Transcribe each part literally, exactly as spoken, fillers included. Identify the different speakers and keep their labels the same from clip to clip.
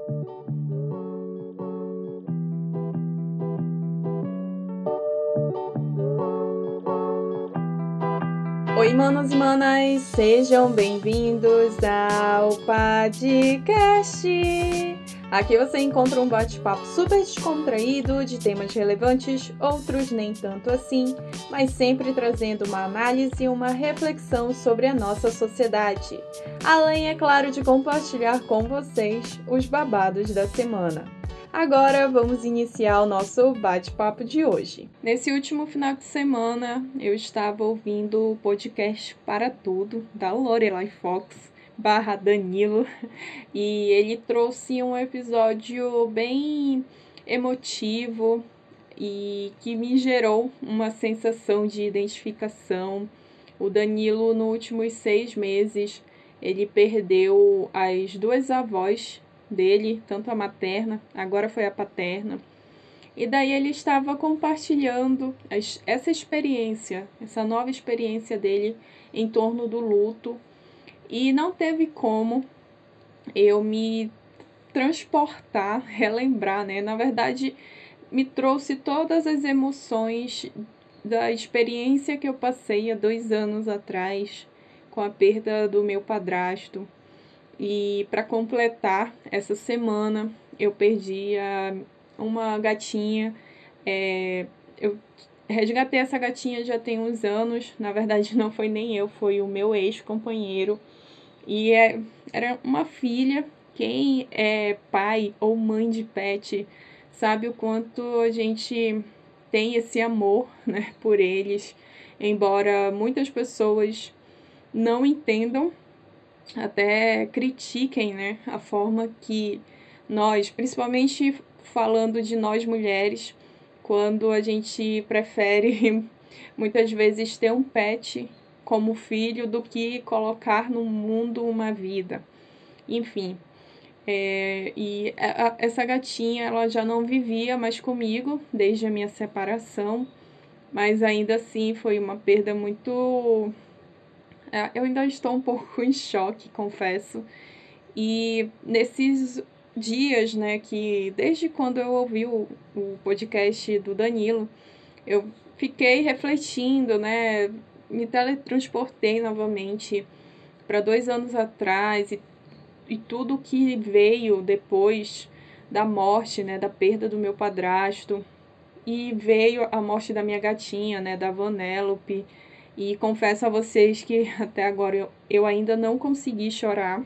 Speaker 1: Oi, manos e manas, sejam bem-vindos ao podcast. Aqui você encontra um bate-papo super descontraído de temas relevantes, outros nem tanto assim, mas sempre trazendo uma análise e uma reflexão sobre a nossa sociedade. Além, é claro, de compartilhar com vocês os babados da semana. Agora vamos iniciar o nosso bate-papo de hoje. Nesse último final de semana, eu estava ouvindo o podcast Para Tudo, da Lorelai Fox, barra Danilo, e ele trouxe um episódio bem emotivo e que me gerou uma sensação de identificação. O Danilo, nos últimos seis meses, ele perdeu as duas avós dele, tanto a materna, agora foi a paterna. E daí ele estava compartilhando as, essa experiência, essa nova experiência dele em torno do luto. E não teve como eu me transportar, relembrar, né? Na verdade, me trouxe todas as emoções da experiência que eu passei há dois anos atrás com a perda do meu padrasto. E para completar, essa semana eu perdi a, uma gatinha. É, eu resgatei essa gatinha já tem uns anos. Na verdade, não foi nem eu, foi o meu ex-companheiro. E é, era uma filha. Quem é pai ou mãe de pet sabe o quanto a gente tem esse amor, né, por eles. Embora muitas pessoas não entendam, até critiquem, né, a forma que nós, principalmente falando de nós mulheres, quando a gente prefere muitas vezes ter um pet como filho do que colocar no mundo uma vida. Enfim, é, e a, a, essa gatinha ela já não vivia mais comigo desde a minha separação, mas ainda assim foi uma perda muito... Eu ainda estou um pouco em choque, confesso. E nesses dias, né, que desde quando eu ouvi o, o podcast do Danilo, eu fiquei refletindo, né, me teletransportei novamente para dois anos atrás e, e tudo que veio depois da morte, né, da perda do meu padrasto. E veio a morte da minha gatinha, né, da Vanellope. E confesso a vocês que até agora eu, eu ainda não consegui chorar.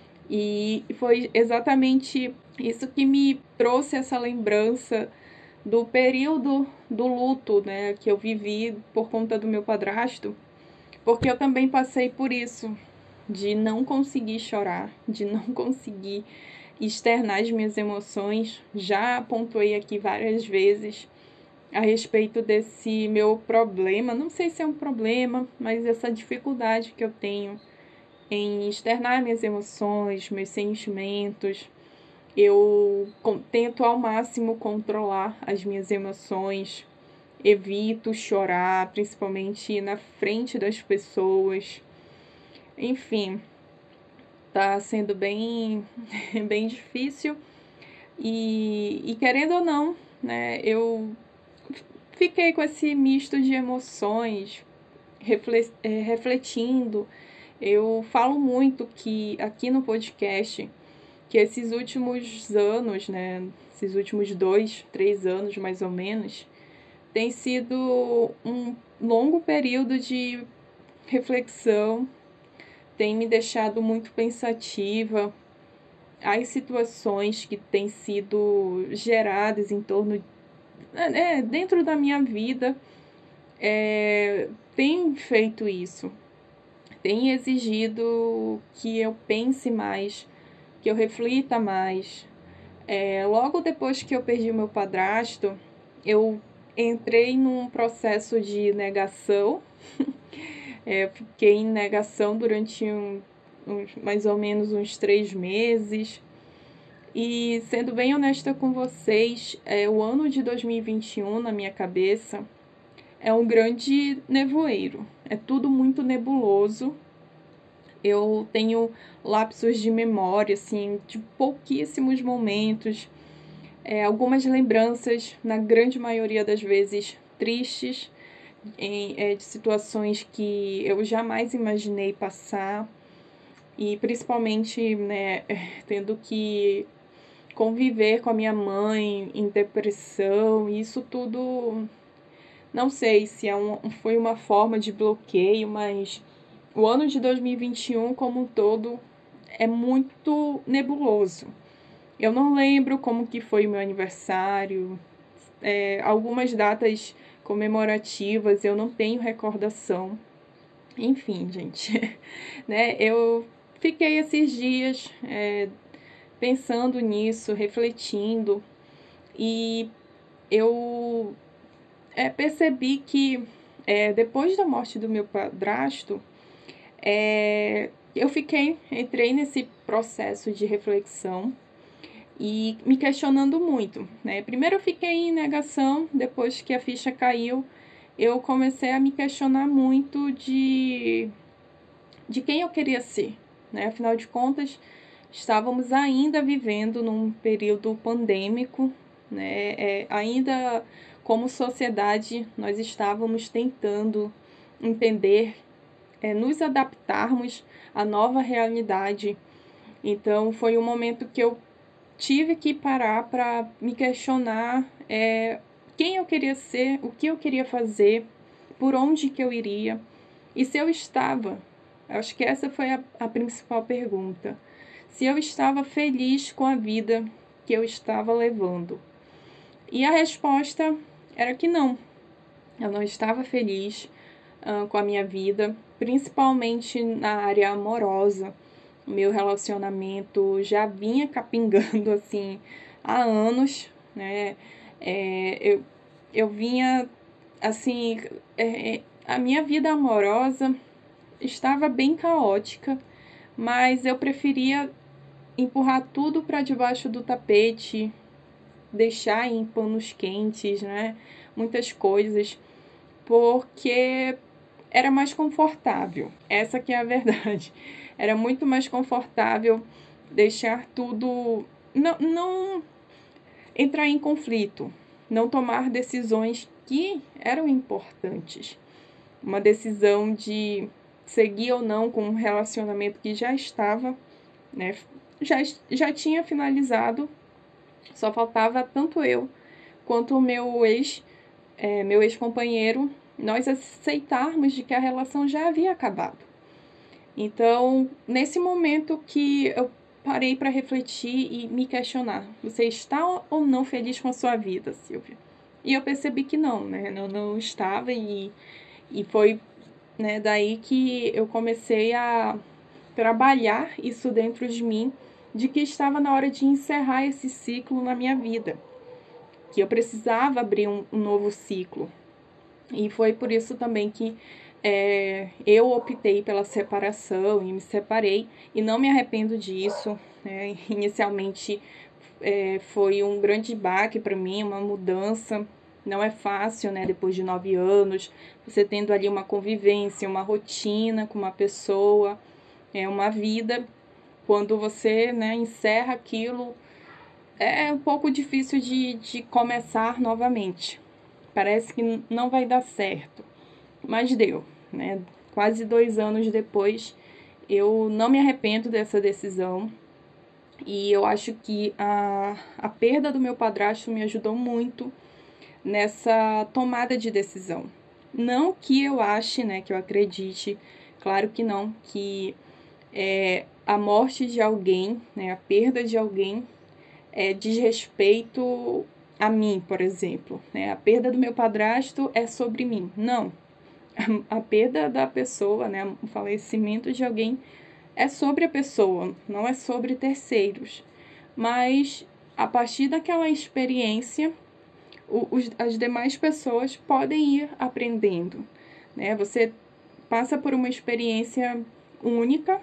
Speaker 1: E foi exatamente isso que me trouxe essa lembrança do período do luto, né, que eu vivi por conta do meu padrasto. Porque eu também passei por isso, de não conseguir chorar, de não conseguir externar as minhas emoções. Já pontuei aqui várias vezes a respeito desse meu problema, não sei se é um problema, mas essa dificuldade que eu tenho em externar minhas emoções, meus sentimentos. Eu tento ao máximo controlar as minhas emoções, evito chorar, principalmente na frente das pessoas. Enfim, tá sendo bem, bem difícil e, e querendo ou não, né, eu fiquei com esse misto de emoções, refletindo. Eu falo muito que aqui no podcast, que esses últimos anos, né, esses últimos dois, três anos mais ou menos, tem sido um longo período de reflexão, tem me deixado muito pensativa. As situações que têm sido geradas em torno É, dentro da minha vida, é, tem feito isso, tem exigido que eu pense mais, que eu reflita mais. É, logo depois que eu perdi o meu padrasto, eu entrei num processo de negação, é, fiquei em negação durante um, um, mais ou menos uns três meses. E sendo bem honesta com vocês, é, o ano de dois mil e vinte e um, na minha cabeça, é um grande nevoeiro. É tudo muito nebuloso. Eu tenho lapsos de memória, assim, de pouquíssimos momentos, é, algumas lembranças, na grande maioria das vezes, tristes, em, é, de situações que eu jamais imaginei passar, e principalmente, né, tendo que conviver com a minha mãe em depressão, isso tudo, não sei se é um, foi uma forma de bloqueio, mas o ano de dois mil e vinte e um como um todo é muito nebuloso. Eu não lembro como que foi o meu aniversário, é, algumas datas comemorativas eu não tenho recordação. Enfim, gente, né? Eu fiquei esses dias é, pensando nisso, refletindo, e eu é, percebi que é, depois da morte do meu padrasto, é, eu fiquei, entrei nesse processo de reflexão e me questionando muito, né? Primeiro eu fiquei em negação, depois que a ficha caiu, eu comecei a me questionar muito de, de quem eu queria ser, né? Afinal de contas, estávamos ainda vivendo num período pandêmico, né? É, ainda como sociedade, nós estávamos tentando entender, é, nos adaptarmos à nova realidade. Então, foi um momento que eu tive que parar para me questionar é, quem eu queria ser, o que eu queria fazer, por onde que eu iria e se eu estava. Acho que essa foi a, a principal pergunta. Se eu estava feliz com a vida que eu estava levando. E a resposta era que não. Eu não estava feliz uh, com a minha vida, principalmente na área amorosa. O meu relacionamento já vinha capingando assim há anos, né? É, eu, eu vinha assim, é, a minha vida amorosa estava bem caótica, mas eu preferia empurrar tudo para debaixo do tapete, deixar em panos quentes, né? Muitas coisas, porque era mais confortável. Essa que é a verdade. Era muito mais confortável deixar tudo, não, não entrar em conflito, não tomar decisões que eram importantes. Uma decisão de seguir ou não com um relacionamento que já estava, né, já, já tinha finalizado, só faltava tanto eu quanto o meu ex, é, meu ex-companheiro, nós aceitarmos de que a relação já havia acabado. Então, nesse momento que eu parei para refletir e me questionar, você está ou não feliz com a sua vida, Silvia? E eu percebi que não, né? Eu não estava, e, e foi, né, daí que eu comecei a trabalhar isso dentro de mim, de que estava na hora de encerrar esse ciclo na minha vida, que eu precisava abrir um, um novo ciclo. E foi por isso também que é, eu optei pela separação e me separei, e não me arrependo disso, né? Inicialmente é, foi um grande baque para mim, uma mudança. Não é fácil, né? Depois de nove anos, você tendo ali uma convivência, uma rotina com uma pessoa, é uma vida. Quando você, né, encerra aquilo, é um pouco difícil de, de começar novamente. Parece que não vai dar certo, mas deu, né? Quase dois anos depois, eu não me arrependo dessa decisão, e eu acho que a, a perda do meu padrasto me ajudou muito nessa tomada de decisão. Não que eu ache, né, que eu acredite, claro que não, que é, a morte de alguém, né, a perda de alguém, é, diz respeito a mim, por exemplo, né? A perda do meu padrasto é sobre mim. Não. A, a perda da pessoa, né, o falecimento de alguém é sobre a pessoa, não é sobre terceiros. Mas a partir daquela experiência, o, os, as demais pessoas podem ir aprendendo, né? Você passa por uma experiência única,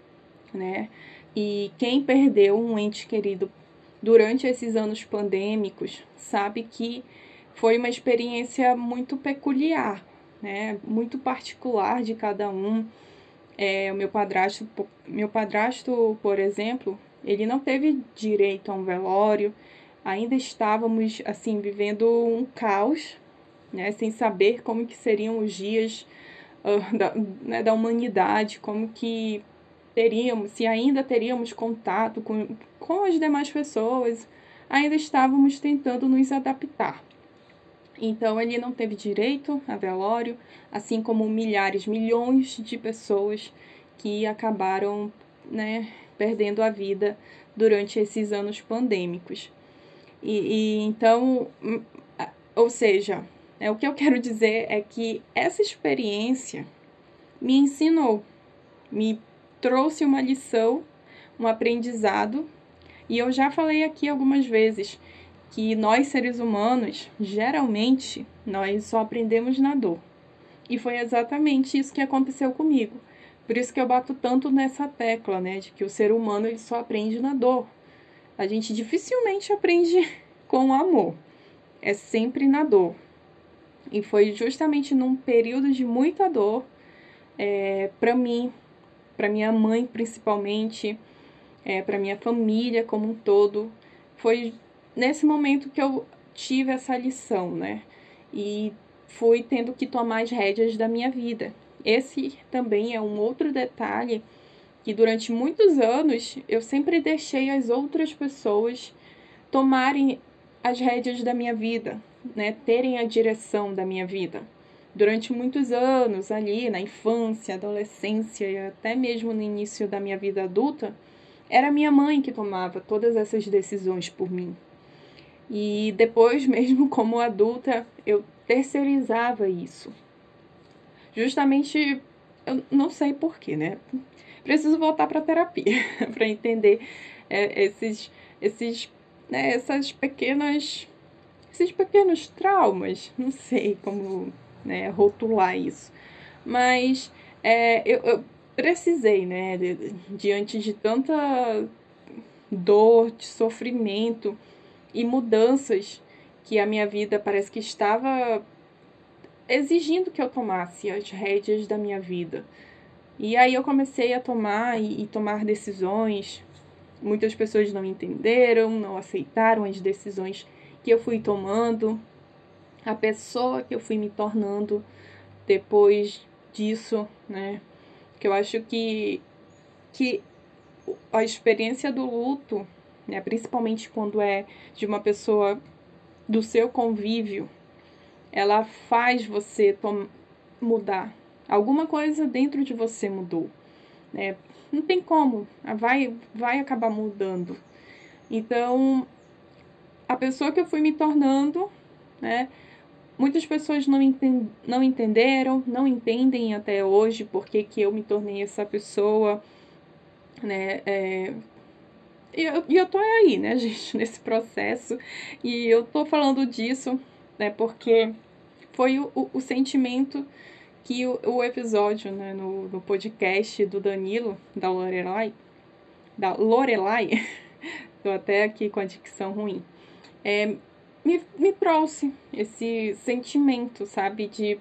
Speaker 1: né? E quem perdeu um ente querido durante esses anos pandêmicos sabe que foi uma experiência muito peculiar, né? Muito particular de cada um. É, o meu padrasto, meu padrasto, por exemplo, ele não teve direito a um velório. Ainda estávamos, assim, vivendo um caos, né, sem saber como que seriam os dias uh, da, né, da humanidade, como que teríamos, se ainda teríamos contato com, com as demais pessoas. Ainda estávamos tentando nos adaptar. Então, ele não teve direito a velório, assim como milhares, milhões de pessoas que acabaram, né, perdendo a vida durante esses anos pandêmicos. E, e então, ou seja, é, o que eu quero dizer é que essa experiência me ensinou, me trouxe uma lição, um aprendizado, e eu já falei aqui algumas vezes que nós, seres humanos, geralmente, nós só aprendemos na dor. E foi exatamente isso que aconteceu comigo. Por isso que eu bato tanto nessa tecla, né, de que o ser humano ele só aprende na dor. A gente dificilmente aprende com amor. É sempre na dor. E foi justamente num período de muita dor, é, para mim, para minha mãe principalmente, é, para minha família como um todo, foi nesse momento que eu tive essa lição, né? E fui tendo que tomar as rédeas da minha vida. Esse também é um outro detalhe que durante muitos anos eu sempre deixei as outras pessoas tomarem as rédeas da minha vida, né? Terem a direção da minha vida. Durante muitos anos, ali na infância, adolescência e até mesmo no início da minha vida adulta, era minha mãe que tomava todas essas decisões por mim. E depois, mesmo como adulta, eu terceirizava isso. Justamente, eu não sei porquê, né? Preciso voltar para a terapia para entender é, esses, esses, né, essas pequenas, esses pequenos traumas. Não sei como, né, rotular isso. Mas é, eu, eu precisei, né, de, de, diante de tanta dor, de sofrimento e mudanças que a minha vida parece que estava exigindo que eu tomasse as rédeas da minha vida. E aí eu comecei a tomar e, e tomar decisões. Muitas pessoas não entenderam, não aceitaram as decisões que eu fui tomando, a pessoa que eu fui me tornando depois disso, né? Que eu acho que, que a experiência do luto, né, principalmente quando é de uma pessoa do seu convívio, ela faz você tom- mudar. Alguma coisa dentro de você mudou, né? Não tem como, vai, vai acabar mudando. Então, a pessoa que eu fui me tornando, né? Muitas pessoas não, enten- não entenderam, não entendem até hoje porque que eu me tornei essa pessoa, né? É, E eu, e eu tô aí, né, gente, nesse processo. E eu tô falando disso, né, porque foi o, o, o sentimento que o, o episódio, né, no, no podcast do Danilo, da Lorelai, da Lorelai, tô até aqui com a dicção ruim, é, me, me trouxe esse sentimento, sabe, de...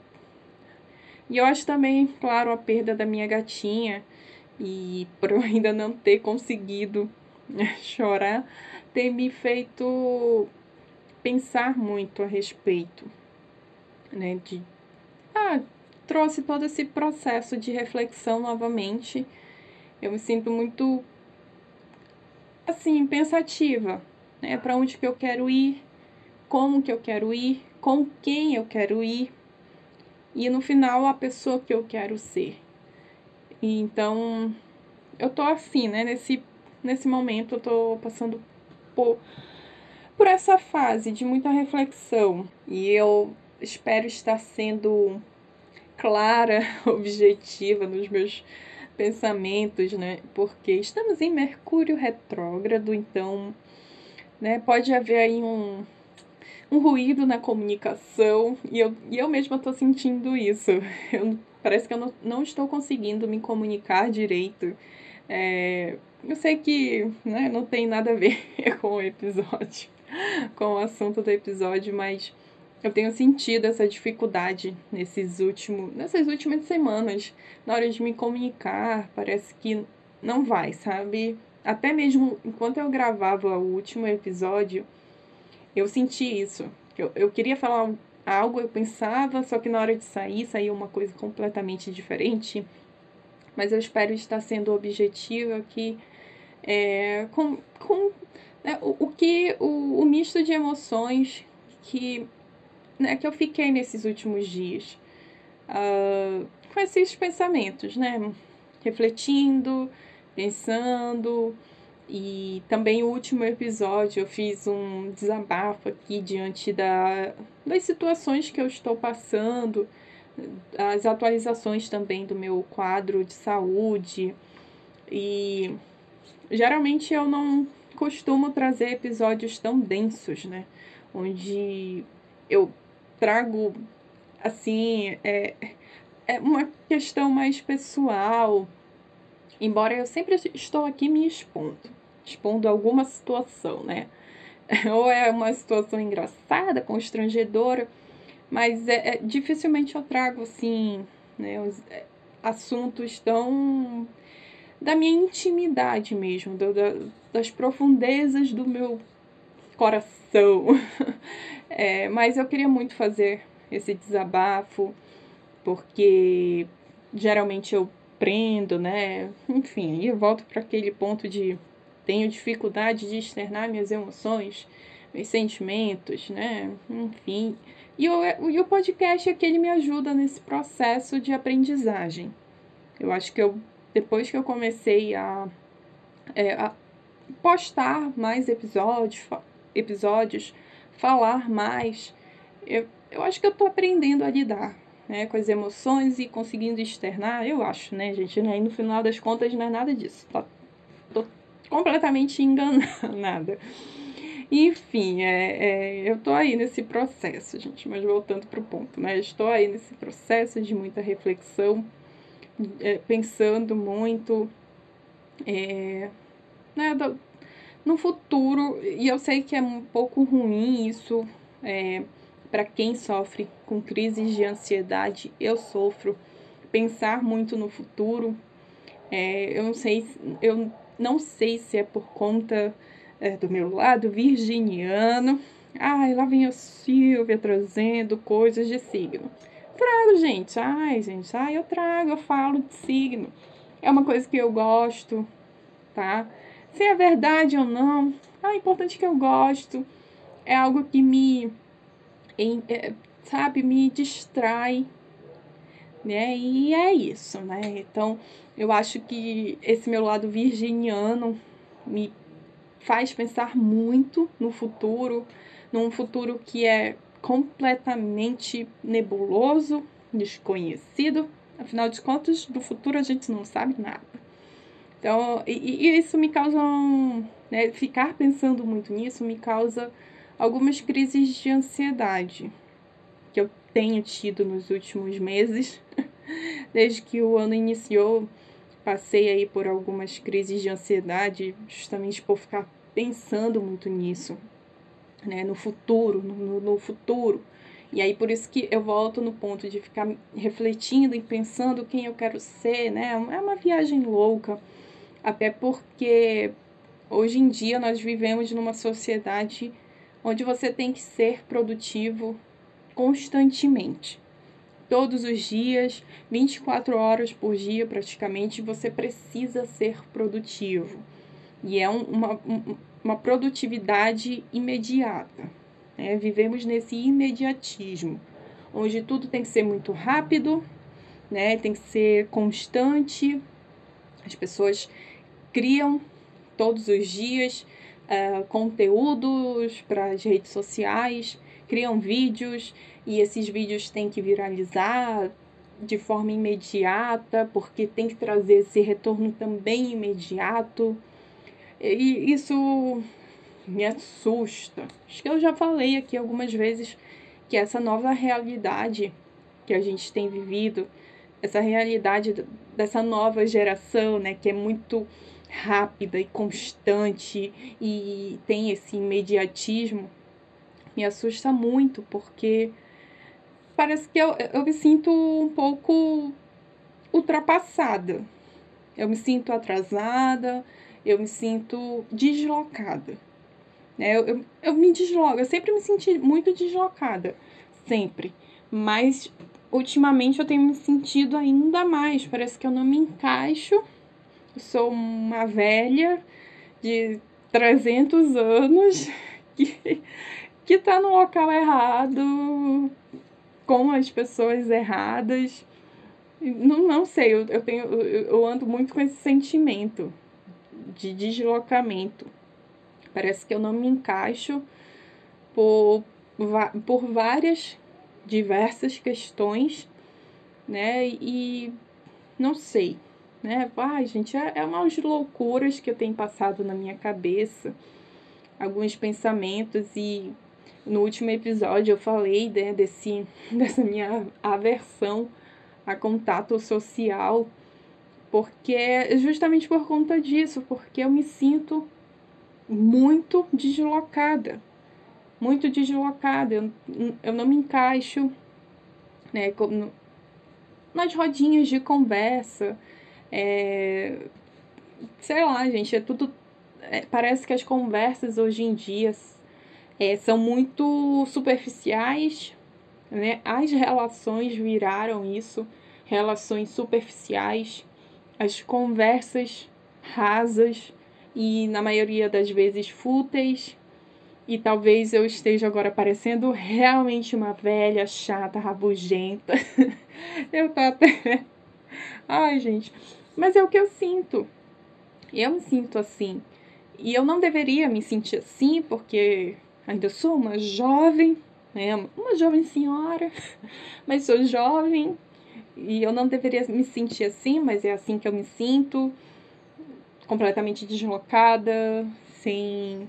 Speaker 1: E eu acho também, claro, a perda da minha gatinha, e por eu ainda não ter conseguido chorar, tem me feito pensar muito a respeito, né? De, ah, trouxe todo esse processo de reflexão novamente. Eu me sinto muito, assim, pensativa, né? Para onde que eu quero ir, como que eu quero ir, com quem eu quero ir e no final a pessoa que eu quero ser. E então, eu tô assim, né? Nesse, nesse momento eu tô passando por por essa fase de muita reflexão. E eu espero estar sendo clara, objetiva nos meus pensamentos, né? Porque estamos em Mercúrio retrógrado, então, né, pode haver aí um, um ruído na comunicação, e eu, e eu mesma estou sentindo isso. Eu, parece que eu não, não estou conseguindo me comunicar direito. É, eu sei que, né, não tem nada a ver com o episódio, com o assunto do episódio, mas eu tenho sentido essa dificuldade nesses últimos, nessas últimas semanas, na hora de me comunicar, parece que não vai, sabe? Até mesmo enquanto eu gravava o último episódio, eu senti isso. Eu, eu queria falar algo, eu pensava, só que na hora de sair, saía uma coisa completamente diferente. Mas eu espero estar sendo objetiva aqui, é, com, com né, o, o que, o, o misto de emoções que, né, que eu fiquei nesses últimos dias. Uh, com esses pensamentos, né? Refletindo, pensando. E também o último episódio eu fiz um desabafo aqui diante da, das situações que eu estou passando, as atualizações também do meu quadro de saúde. E geralmente eu não costumo trazer episódios tão densos, né? Onde eu trago, assim, é, é uma questão mais pessoal. Embora eu sempre estou aqui me expondo, expondo alguma situação, né? Ou é uma situação engraçada, constrangedora, mas é, é, dificilmente eu trago, assim, né, os é, assuntos tão da minha intimidade mesmo, do, da, das profundezas do meu coração. É, mas eu queria muito fazer esse desabafo, porque geralmente eu prendo, né? Enfim, aí eu volto para aquele ponto de tenho dificuldade de externar minhas emoções, meus sentimentos, né? Enfim. E o, e o podcast é que ele me ajuda nesse processo de aprendizagem. Eu acho que eu, depois que eu comecei a, é, a postar mais episódios, episódios, falar mais, eu, eu acho que eu tô aprendendo a lidar, né, com as emoções e conseguindo externar, eu acho, né, gente? Né? E no final das contas não é nada disso. Tô, tô completamente enganada. Enfim, é, é, eu tô aí nesse processo, gente, mas voltando pro ponto, né? Estou aí nesse processo de muita reflexão, é, pensando muito é, né, do, no futuro, e eu sei que é um pouco ruim isso, é, para quem sofre com crises de ansiedade. Eu sofro, pensar muito no futuro. É, eu não sei, eu não sei se é por conta é, do meu lado virginiano. Ai, lá vem a Silvia trazendo coisas de signo. Trago, gente. Ai, gente, ai, eu trago, eu falo de signo. É uma coisa que eu gosto, tá? Se é verdade ou não, é importante que eu gosto. É algo que me, em, é, sabe, me distrai, né? E é isso, né? Então, eu acho que esse meu lado virginiano me faz pensar muito no futuro, num futuro que é completamente nebuloso, desconhecido. Afinal de contas, do futuro a gente não sabe nada. Então, e, e isso me causa, um, né, ficar pensando muito nisso me causa algumas crises de ansiedade que eu tenho tido nos últimos meses. Desde que o ano iniciou, passei aí por algumas crises de ansiedade, justamente por ficar pensando muito nisso, né, no futuro, no, no futuro. E aí, por isso que eu volto no ponto de ficar refletindo e pensando quem eu quero ser, né? É uma viagem louca, até porque hoje em dia nós vivemos numa sociedade onde você tem que ser produtivo constantemente. Todos os dias, vinte e quatro horas por dia praticamente, você precisa ser produtivo. E é um, uma, um, uma produtividade imediata, né? Vivemos nesse imediatismo, onde tudo tem que ser muito rápido, né? Tem que ser constante. As pessoas criam todos os dias uh, conteúdos para as redes sociais, criam vídeos, e esses vídeos têm que viralizar de forma imediata, porque tem que trazer esse retorno também imediato. E isso me assusta. Acho que eu já falei aqui algumas vezes que essa nova realidade que a gente tem vivido, essa realidade dessa nova geração, né, que é muito rápida e constante e tem esse imediatismo, me assusta muito, porque parece que eu, eu me sinto um pouco ultrapassada. Eu me sinto atrasada, eu me sinto deslocada. Né? Eu, eu, eu me desloco, eu sempre me senti muito deslocada, sempre. Mas, ultimamente, eu tenho me sentido ainda mais. Parece que eu não me encaixo. Eu sou uma velha de trezentos anos que, que tá no local errado, com as pessoas erradas. Não, não sei, eu, eu, tenho, eu, eu ando muito com esse sentimento de deslocamento. Parece que eu não me encaixo por, por várias, diversas questões, né? E não sei, né? Ai, gente, é, é umas loucuras que eu tenho passado na minha cabeça, alguns pensamentos, e no último episódio eu falei, né, desse, dessa minha aversão a contato social, porque é justamente por conta disso, porque eu me sinto muito deslocada, muito deslocada, eu, eu não me encaixo, né, como, nas rodinhas de conversa, é, sei lá, gente, é tudo, é, parece que as conversas hoje em dia é, são muito superficiais, né, as relações viraram isso, relações superficiais, as conversas rasas e, na maioria das vezes, fúteis. E talvez eu esteja agora parecendo realmente uma velha, chata, rabugenta. Eu tô até... Ai, gente. Mas é o que eu sinto. Eu me sinto assim. E eu não deveria me sentir assim, porque ainda sou uma jovem, né? Uma jovem senhora, mas sou jovem. E eu não deveria me sentir assim, mas é assim que eu me sinto. Completamente deslocada, sem...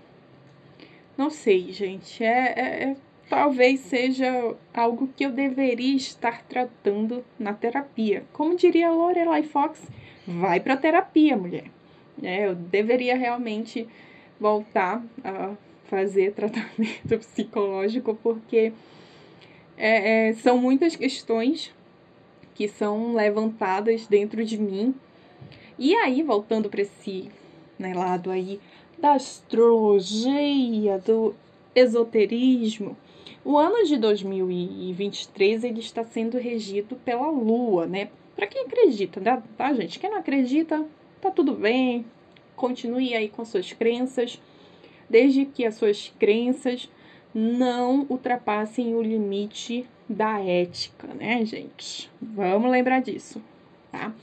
Speaker 1: Não sei, gente. É, é, é, talvez seja algo que eu deveria estar tratando na terapia. Como diria Lorelai Fox, vai pra terapia, mulher. É, eu deveria realmente voltar a fazer tratamento psicológico, porque é, é, são muitas questões que são levantadas dentro de mim. E aí, voltando para esse, né, lado aí da astrologia, do esoterismo, o ano de dois mil e vinte e três ele está sendo regido pela Lua, né? Para quem acredita, né? Tá, gente? Quem não acredita, tá tudo bem. Continue aí com suas crenças, desde que as suas crenças não ultrapassem o limite da ética, né, gente? Vamos lembrar disso, tá?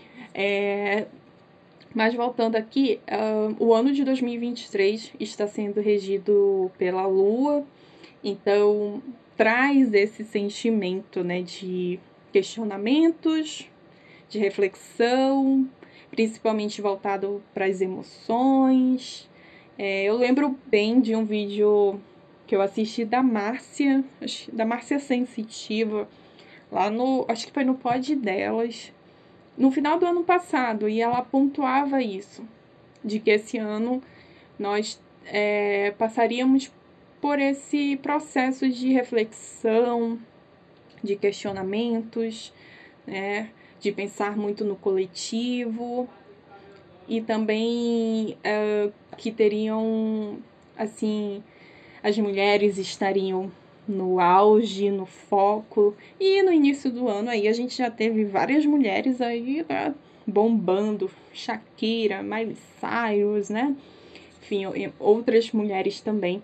Speaker 1: É... Mas voltando aqui, uh, o ano de dois mil e vinte e três está sendo regido pela Lua, então traz esse sentimento, né, de questionamentos, de reflexão, principalmente voltado para as emoções. É, eu lembro bem de um vídeo que eu assisti da Márcia, da Márcia Sensitiva, lá no, acho que foi no pod delas, no final do ano passado, e ela pontuava isso, de que esse ano nós é, passaríamos por esse processo de reflexão, de questionamentos, né, de pensar muito no coletivo, e também é, que teriam, assim, as mulheres estariam no auge, no foco, e no início do ano aí a gente já teve várias mulheres aí, né, bombando, Shakira, Miley Cyrus, né, enfim, outras mulheres também,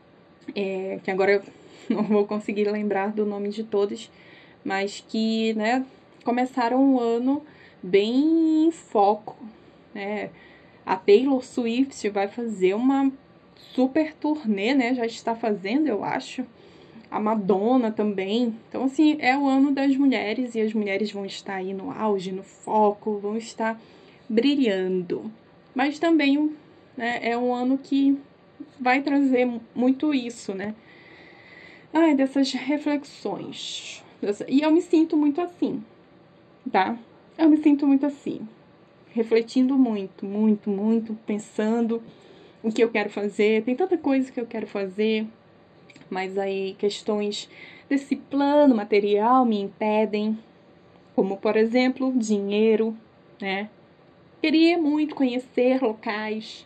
Speaker 1: é, que agora eu não vou conseguir lembrar do nome de todas, mas que, né, começaram o ano bem em foco, né, a Taylor Swift vai fazer uma super turnê, né, já está fazendo, eu acho, a Madonna também. Então, assim, é o ano das mulheres e as mulheres vão estar aí no auge, no foco, vão estar brilhando. Mas também, né, é um ano que vai trazer muito isso, né? Ai, dessas reflexões. E eu me sinto muito assim, tá? Eu me sinto muito assim. Refletindo muito, muito, muito, pensando o que eu quero fazer. Tem tanta coisa que eu quero fazer. mas aí questões desse plano material me impedem, como, por exemplo, dinheiro, né? Queria muito conhecer locais,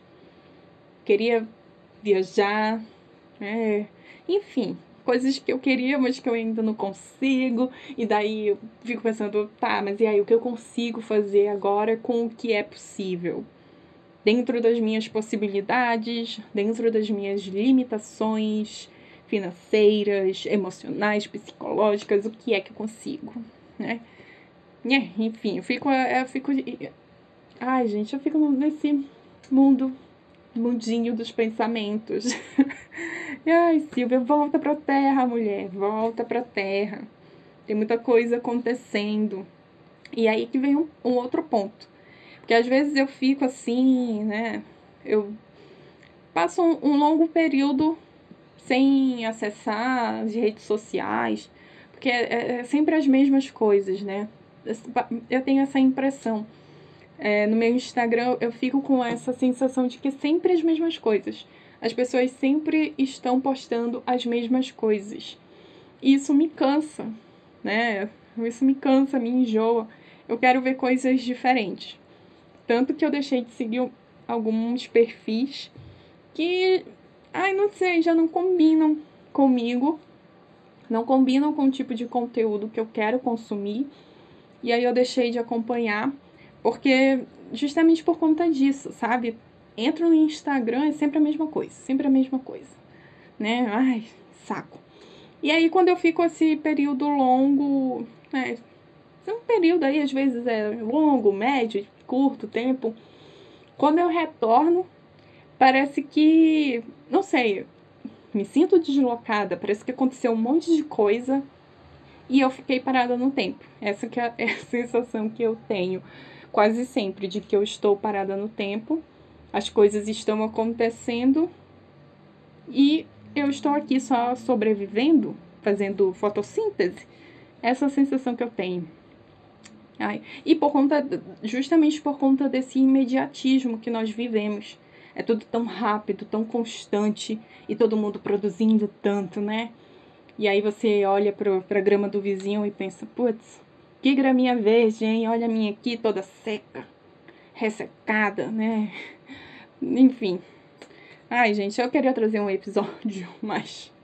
Speaker 1: queria viajar, né? Enfim, coisas que eu queria, mas que eu ainda não consigo. E daí eu fico pensando, tá, mas e aí, o que eu consigo fazer agora com o que é possível? Dentro das minhas possibilidades, dentro das minhas limitações financeiras, emocionais, psicológicas, o que é que eu consigo, né? Enfim, eu fico... Eu fico ai, gente, eu fico nesse mundo, mundinho dos pensamentos. Ai, Silvia, volta pra terra, mulher, volta pra terra. Tem muita coisa acontecendo. E aí que vem um, um outro ponto. Porque às vezes eu fico assim, né? Eu passo um, um longo período sem acessar as redes sociais, porque é, é sempre as mesmas coisas, né? Eu tenho essa impressão. É, no meu Instagram eu fico com essa sensação de que é sempre as mesmas coisas. As pessoas sempre estão postando as mesmas coisas. E isso me cansa, né? Isso me cansa, me enjoa. Eu quero ver coisas diferentes. Tanto que eu deixei de seguir alguns perfis que, ai, não sei, já não combinam comigo. Não combinam com o tipo de conteúdo que eu quero consumir. E aí eu deixei de acompanhar, porque justamente por conta disso, sabe? Entro no Instagram, é sempre a mesma coisa, sempre a mesma coisa, né? Ai, saco. E aí, quando eu fico esse período longo, né? Um período aí, às vezes é longo, médio, curto tempo. Quando eu retorno, parece que, não sei, me sinto deslocada, parece que aconteceu um monte de coisa e eu fiquei parada no tempo. Essa que é a sensação que eu tenho quase sempre, de que eu estou parada no tempo, as coisas estão acontecendo e eu estou aqui só sobrevivendo, fazendo fotossíntese. Essa é a sensação que eu tenho. Ai, e por conta, justamente por conta desse imediatismo que nós vivemos. É tudo tão rápido, tão constante, e todo mundo produzindo tanto, né? E aí você olha pro, pra grama do vizinho e pensa, putz, que graminha verde, hein? Olha a minha aqui toda seca, ressecada, né? Enfim. Ai, gente, eu queria trazer um episódio mais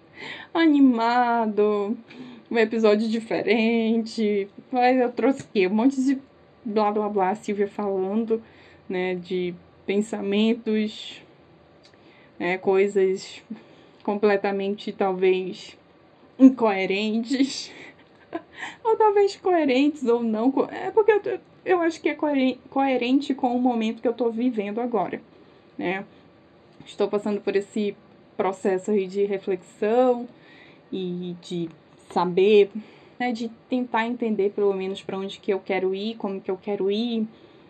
Speaker 1: animado, um episódio diferente. Mas eu trouxe o quê? Um monte de blá blá blá, Silvia falando, né? De pensamentos, né, coisas completamente, talvez, incoerentes. Ou talvez coerentes ou não. É porque eu, eu acho que é coerente com o momento que eu tô vivendo agora, né? Estou passando por esse processo aí de reflexão e de saber, né, de tentar entender pelo menos para onde que eu quero ir, como que eu quero ir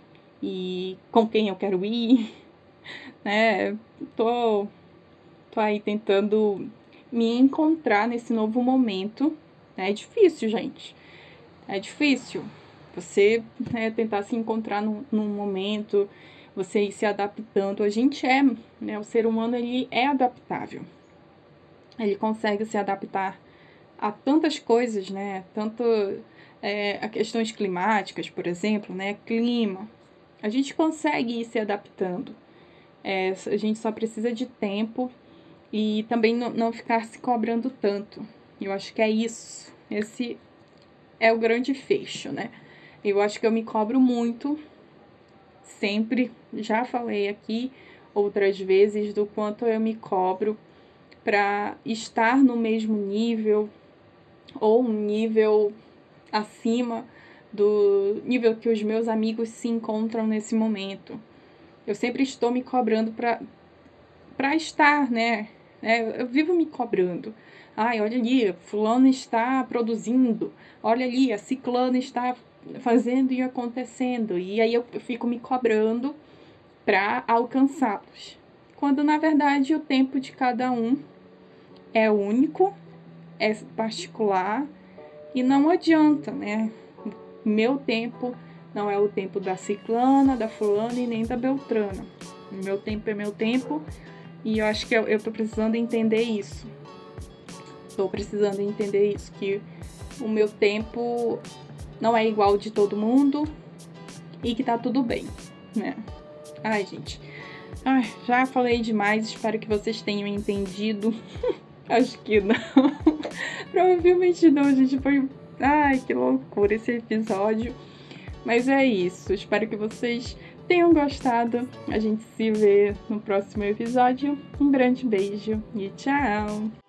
Speaker 1: e com quem eu quero ir, né? Tô, tô aí tentando me encontrar nesse novo momento. É difícil, gente. É difícil você, né, tentar se encontrar num, num momento, você ir se adaptando. A gente é, né, o ser humano, ele é adaptável. Ele consegue se adaptar a tantas coisas, né? Tanto é, a questões climáticas, por exemplo, né? Clima. A gente consegue ir se adaptando. É, a gente só precisa de tempo e também não, não ficar se cobrando tanto. Eu acho que é isso. Esse é o grande fecho, né? Eu acho que eu me cobro muito, sempre. Já falei aqui outras vezes do quanto eu me cobro para estar no mesmo nível ou um nível acima do nível que os meus amigos se encontram nesse momento. Eu sempre estou me cobrando para para estar, né? É, eu vivo me cobrando. Ai, olha ali, fulano está produzindo. Olha ali, a ciclana está fazendo e acontecendo. E aí eu fico me cobrando para alcançá-los. Quando, na verdade, o tempo de cada um é único, é particular e não adianta, né? Meu tempo não é o tempo da ciclana, da fulana e nem da beltrana. Meu tempo é meu tempo e eu acho que eu, eu tô precisando entender isso. estou precisando entender isso, que o meu tempo não é igual de todo mundo e que tá tudo bem, né? Ai, gente. Ai, já falei demais, espero que vocês tenham entendido. Acho que não. Provavelmente não, gente. Foi... Ai, que loucura esse episódio. Mas é isso. Espero que vocês tenham gostado. A gente se vê no próximo episódio. Um grande beijo e tchau!